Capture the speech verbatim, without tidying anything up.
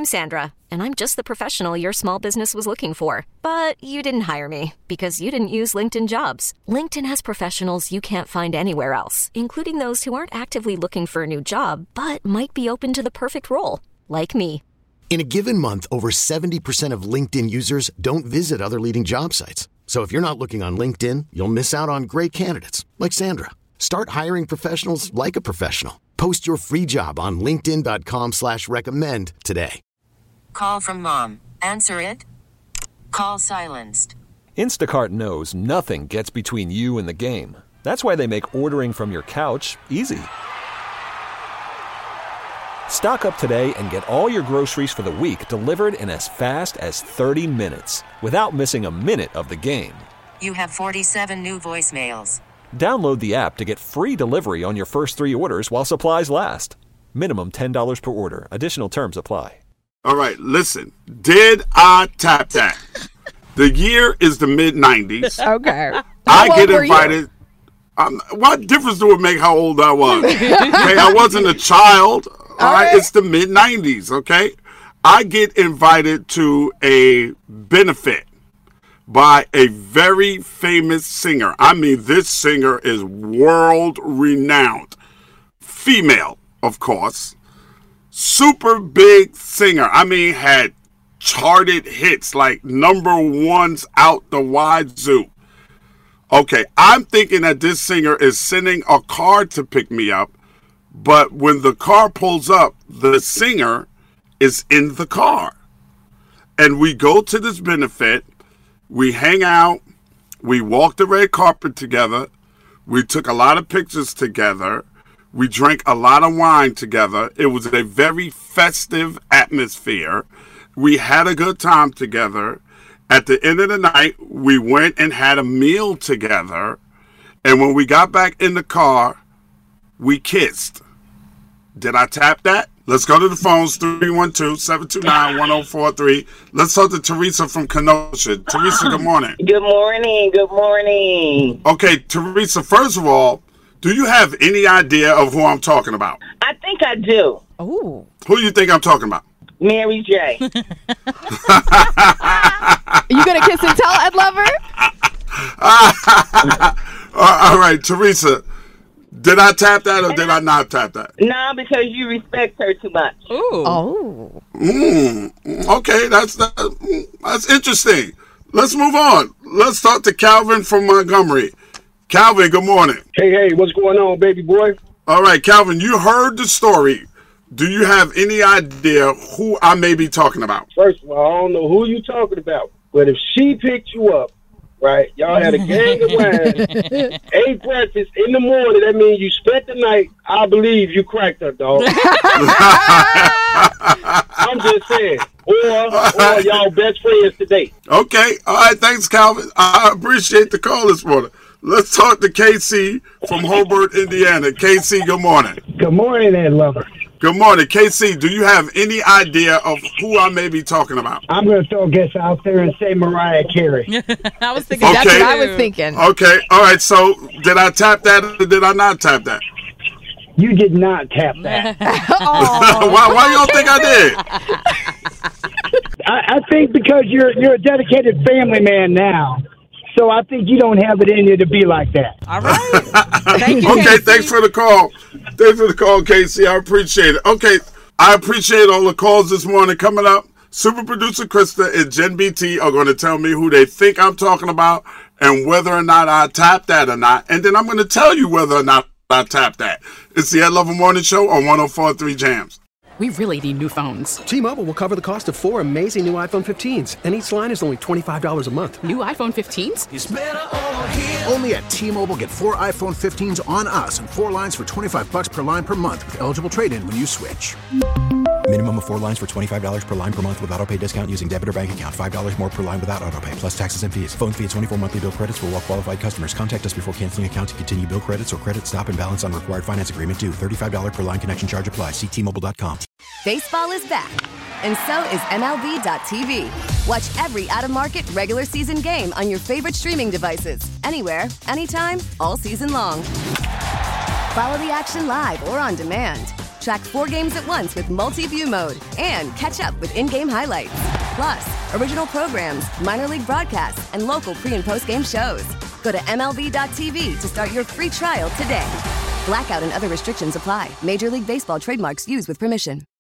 I'm Sandra, and I'm just the professional your small business was looking for. But you didn't hire me because you didn't use LinkedIn Jobs. LinkedIn has professionals you can't find anywhere else, including those who aren't actively looking for a new job, but might be open to the perfect role, like me. In a given month, over seventy percent of LinkedIn users don't visit other leading job sites. So if you're not looking on LinkedIn, you'll miss out on great candidates like Sandra. Start hiring professionals like a professional. Post your free job on linkedin.com slash recommend today. Call from mom. Answer it. Call silenced. Instacart knows nothing gets between you and the game. That's why they make ordering from your couch easy. Stock up today and get all your groceries for the week delivered in as fast as thirty minutes without missing a minute of the game. You have forty-seven new voicemails. Download the app to get free delivery on your first three orders while supplies last. Minimum ten dollars per order. Additional terms apply. All right, listen. Did I tap that? The year is the mid nineties. Okay. I get invited. Um, what difference do it make how old I was? Okay, I wasn't a child. All, all right. right, it's the mid nineties. Okay, I get invited to a benefit by a very famous singer. I mean, this singer is world renowned. Female, of course. Super big singer. I mean, had charted hits like number ones out the wazoo. Okay, I'm thinking that this singer is sending a car to pick me up, but when the car pulls up, the singer is in the car. And we go to this benefit. We hang out, we walked the red carpet together, we took a lot of pictures together, we drank a lot of wine together. It was a very festive atmosphere. We had a good time together. At the end of the night, we went and had a meal together. And when we got back in the car, we kissed. Did I tap that? Let's go to the phones, three one two, seven two nine, one zero four three. Let's talk to Teresa from Kenosha. Teresa, good morning. Good morning. Good morning. Okay, Teresa, first of all, do you have any idea of who I'm talking about? I think I do. Oh. Who do you think I'm talking about? Mary J. You gonna kiss and tell, Ed Lover? All right, Teresa. Did I tap that or and did I, I not tap that? No, because you respect her too much. Ooh. Oh. Mm, okay, that's that, that's interesting. Let's move on. Let's talk to Calvin from Montgomery. Calvin, good morning. Hey, hey, what's going on, baby boy? All right, Calvin, you heard the story. Do you have any idea who I may be talking about? First of all, I don't know who you're talking about, but if she picked you up, right, y'all had a gang of wine, ate breakfast in the morning, that means you spent the night, I believe you cracked her, dog. I'm just saying. Or, or y'all best friends today. Okay, all right, thanks, Calvin. I appreciate the call this morning. Let's talk to K C from Hobart, Indiana. K C, good morning. Good morning, Ed Lover. Good morning. K C, do you have any idea of who I may be talking about? I'm going to throw a guess out there and say Mariah Carey. I was thinking okay. That's what I was thinking. Okay. All right. So did I tap that or did I not tap that? You did not tap that. oh, why why y'all think I did? I, I think because you're you're a dedicated family man now. So I think you don't have it in you to be like that. All right. Thank you, okay, K C. Thanks for the call. Thanks for the call, K C. I appreciate it. Okay, I appreciate all the calls this morning. Coming up, super producer Krista and Jen B T are going to tell me who they think I'm talking about and whether or not I tapped that or not. And then I'm going to tell you whether or not I tapped that. It's the Ed Lover Morning Show on one oh four point three Jams. We really need new phones. T-Mobile will cover the cost of four amazing new iPhone fifteens, and each line is only twenty-five dollars a month. New iPhone fifteens? It's better over here. Only at T-Mobile, get four iPhone fifteens on us and four lines for twenty-five bucks per line per month with eligible trade-in when you switch. Minimum of four lines for twenty-five dollars per line per month with autopay discount using debit or bank account. five dollars more per line without autopay, plus taxes and fees. Phone fee at twenty-four monthly bill credits for well-qualified customers. Contact us before canceling account to continue bill credits or credit stop and balance on required finance agreement due. thirty-five dollars per line connection charge applies. See T Mobile dot com. Baseball is back, and so is M L B dot T V. Watch every out-of-market regular season game on your favorite streaming devices. Anywhere, anytime, all season long. Follow the action live or on demand. Track four games at once with multi-view mode and catch up with in-game highlights. Plus, original programs, minor league broadcasts, and local pre- and post-game shows. Go to M L B dot T V to start your free trial today. Blackout and other restrictions apply. Major League Baseball trademarks used with permission.